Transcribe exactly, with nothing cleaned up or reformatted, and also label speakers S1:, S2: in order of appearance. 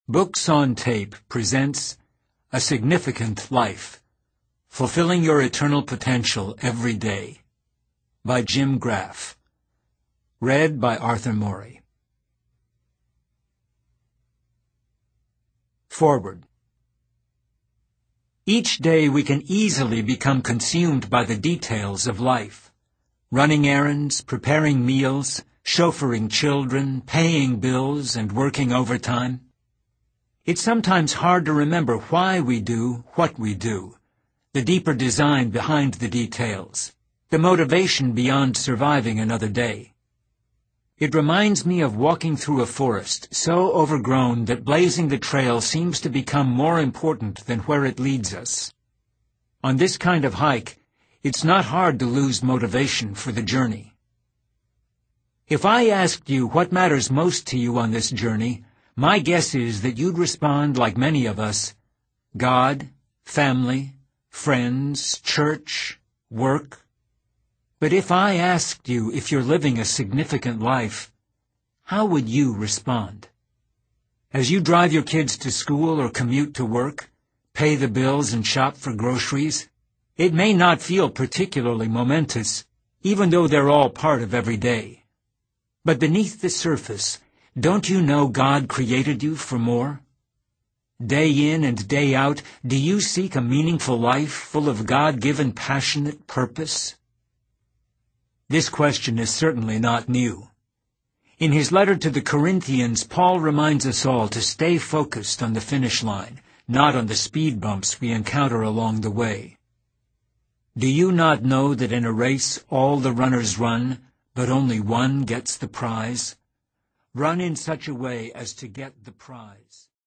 S1: Books on Tape presents A Significant Life, Fulfilling Your Eternal Potential Every Day, by Jim Graff. Read by Arthur Morey. Forward. Each day we can easily become consumed by the details of life. Running errands, preparing meals, chauffeuring children, paying bills, and working overtime. It's sometimes hard to remember why we do what we do, the deeper design behind the details, the motivation beyond surviving another day. It reminds me of walking through a forest so overgrown that blazing the trail seems to become more important than where it leads us. On this kind of hike, it's not hard to lose motivation for the journey. If I asked you what matters most to you on this journey, my guess is that you'd respond like many of us: God, family, friends, church, work. But if I asked you if you're living a significant life, how would you respond? As you drive your kids to school or commute to work, pay the bills and shop for groceries, it may not feel particularly momentous, even though they're all part of every day. But beneath the surface, don't you know God created you for more? Day in and day out, do you seek a meaningful life full of God-given passionate purpose? This question is certainly not new. In his letter to the Corinthians, Paul reminds us all to stay focused on the finish line, not on the speed bumps we encounter along the way. Do you not know that in a race all the runners run, but only one gets the prize? Run in such a way as to get the prize.